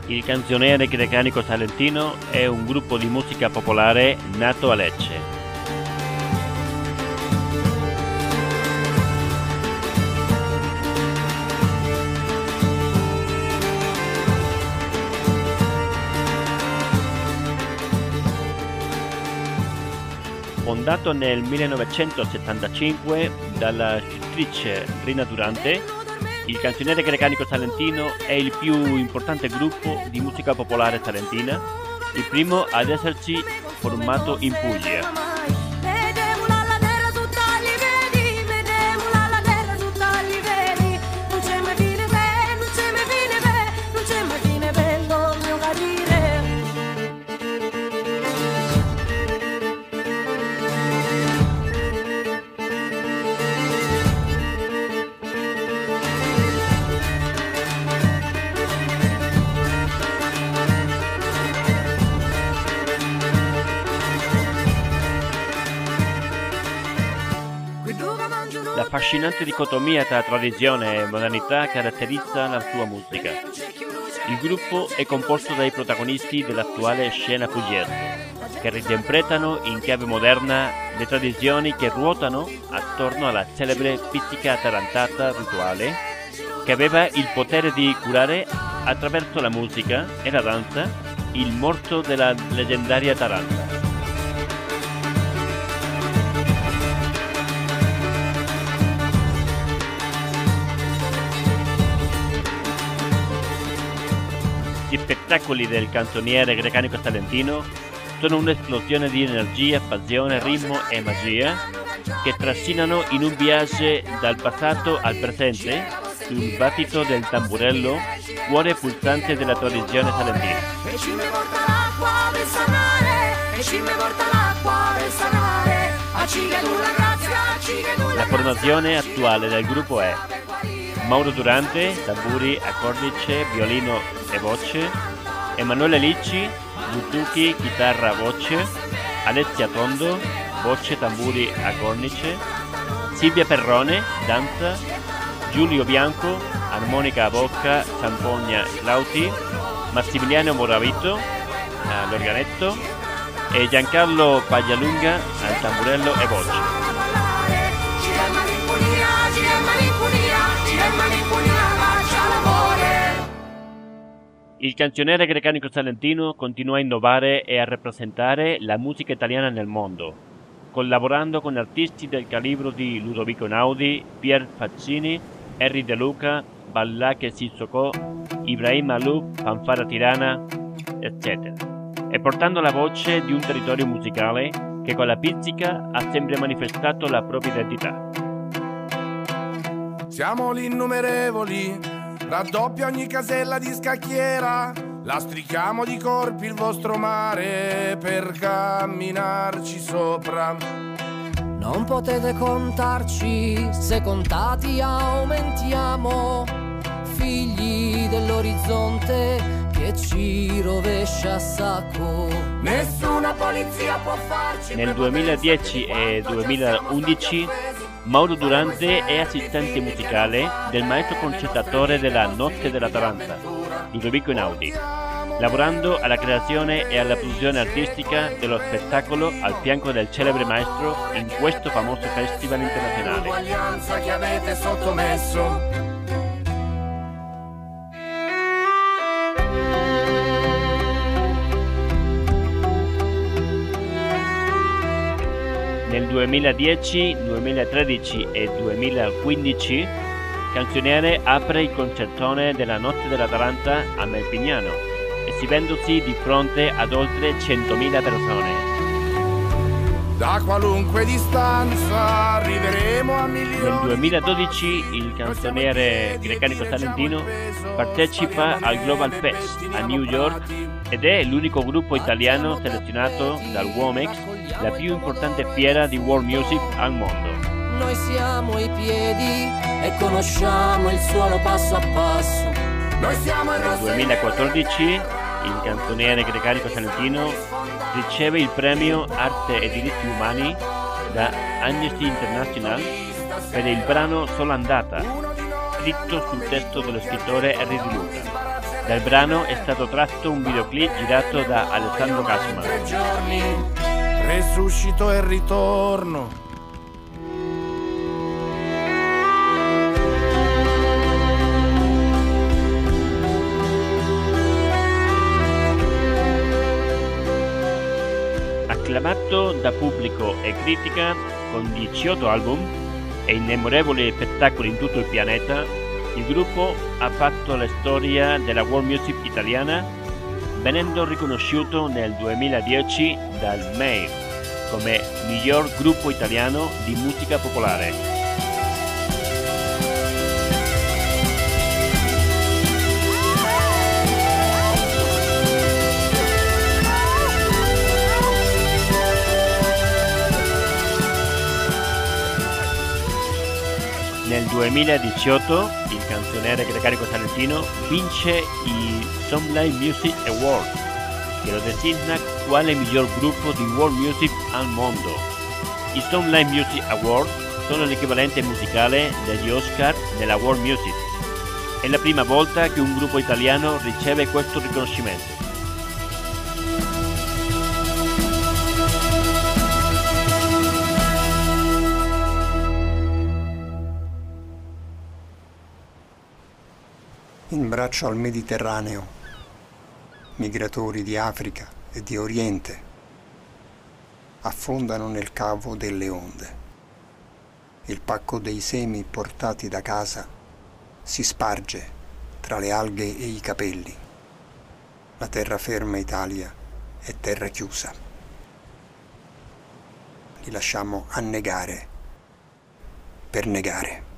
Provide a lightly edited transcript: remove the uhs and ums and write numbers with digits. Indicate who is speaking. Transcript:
Speaker 1: Il Canzoniere Grecanico Salentino è un gruppo di musica popolare nato a Lecce. Fondato nel 1975 dalla scrittrice Rina Durante, il Canzoniere Grecanico Salentino è il più importante gruppo di musica popolare salentina, il primo ad essersi formato in Puglia. La affascinante dicotomia tra tradizione e modernità caratterizza la sua musica. Il gruppo è composto dai protagonisti dell'attuale scena pugliese, che reinterpretano in chiave moderna le tradizioni che ruotano attorno alla celebre pizzica tarantata rituale, che aveva il potere di curare attraverso la musica e la danza il morto della leggendaria Taranta. Gli spettacoli del Canzoniere Grecanico Salentino sono un'esplosione di energia, passione, ritmo e magia che trascinano in un viaggio dal passato al presente sul battito del tamburello, cuore pulsante della tradizione salentina. La formazione attuale del gruppo è Mauro Durante, tamburi a cornice, violino e voce, Emanuele Licci, butuchi, chitarra, voce, Alessia Tondo, voce, tamburi a cornice, Silvia Perrone, danza, Giulio Bianco, armonica a bocca, zampogna, flauti, Massimiliano Moravito, all'organetto e Giancarlo Paglialunga al tamburello e voce. Il Canzoniere Grecanico Salentino continua a innovare e a rappresentare la musica italiana nel mondo, collaborando con artisti del calibro di Ludovico Einaudi, Pier Fazzini, Henry De Luca, Ballache Sissoko, Ibrahim Malouf, Fanfara Tirana, eccetera, e portando la voce di un territorio musicale che con la pizzica ha sempre manifestato la propria identità.
Speaker 2: Siamo gli innumerevoli, raddoppia ogni casella di scacchiera, lastrichiamo di corpi il vostro mare per camminarci sopra.
Speaker 3: Non potete contarci, se contati aumentiamo, figli dell'orizzonte che ci rovescia a sacco. Nessuna polizia può farci.
Speaker 1: Nel 2010 e 2011 Mauro Durante è assistente musicale del maestro concertatore della Notte della Taranta, Ludovico Einaudi, lavorando alla creazione e alla produzione artistica dello spettacolo al fianco del celebre maestro in questo famoso festival internazionale.
Speaker 2: L'uguaglianza che avete sottomesso.
Speaker 1: Nel 2010, 2013 e 2015 Canzoniere apre il concertone della Notte della Taranta a Melpignano, esibendosi di fronte ad oltre 100.000 persone.
Speaker 2: Da qualunque distanza arriveremo a milioni.
Speaker 1: Nel 2012 il Canzoniere Grecanico Salentino partecipa al Global Fest a New York ed è l'unico gruppo italiano selezionato dal WOMEX, la più importante fiera di world music al mondo.
Speaker 3: Noi siamo i piedi e conosciamo il suolo passo a passo.
Speaker 2: Noi siamo il
Speaker 1: Nel 2014 il Canzoniere Grecanico Salentino riceve il premio Arte e Diritti Umani da Amnesty International per il brano Sola Andata, scritto sul testo dello scrittore Henry De Luca. Dal brano è stato tratto un videoclip girato da Alessandro Casma.
Speaker 2: 3 giorni, resuscito e ritorno.
Speaker 1: Acclamato da pubblico e critica con 18 album e innumerevoli spettacoli in tutto il pianeta, il gruppo ha fatto la storia della world music italiana, venendo riconosciuto nel 2010 dal Mail come miglior gruppo italiano di musica popolare. Nel 2018 il canzoniere gregarico salentino vince i Sonlight Music Award, che lo designa quale miglior gruppo di world music al mondo. I Sonlight Music Award sono l'equivalente musicale degli Oscar nella world music. È la prima volta che un gruppo italiano riceve questo riconoscimento.
Speaker 4: In braccio al Mediterraneo, migratori di Africa e di Oriente affondano nel cavo delle onde. Il pacco dei semi portati da casa si sparge tra le alghe e i capelli. La terraferma Italia è terra chiusa. Li lasciamo annegare per negare.